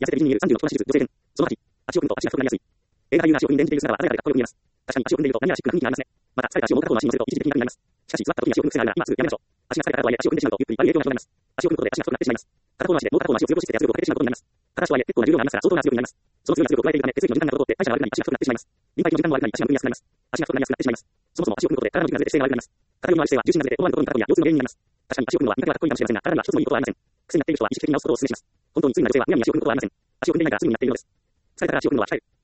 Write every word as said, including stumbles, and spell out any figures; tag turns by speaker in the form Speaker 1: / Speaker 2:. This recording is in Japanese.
Speaker 1: 痩せて美人に見えるさんじゅうの着手術、女性編。そのはち、足を組むと足が太くなりやすい。映画俳優が足を組んで演じている姿は鮮やかでかっこよく見えます。確かに足を組んでいると何やらシックな雰囲気がありますね。また、疲れた足をもう片方の足に乗せると一時的に楽になります。しかし、座った時に足を組む癖があるなら、今すぐやめましょう。足が疲れたからとはいえ、足を組んでしまうと、ゆっくり悪い影響が広がります。足を組むことで足が太くなってしまいます。片方の足でもう片方の足を強くして圧力をかけてしまうことになります。片足とはいえ、結構な重量がありますから、相当な圧力になります。その強い圧力を加えているため、血液の循環が滞って代謝が悪くなり足が太くなってしまいます。リンパ液の循環も悪くなり足がむくみやすくなります。足が太くなりやすくなってしまいます。そもそも足を組むことで体の軸がずれて姿勢が悪くなります。肩よりの姿勢は重心がずれて思わぬところに肩こりや腰痛の原因になります。確かに足を組むのは見た目はかっこいいかもしれませんが、体には一つもいいことはありません。癖になっている人は意識的に直すことをお勧めします。本当に罪な女性はむやみに足を組むことはありません。足を組んでいないから罪になっているのです。疲れたから足を組むのは鍛える。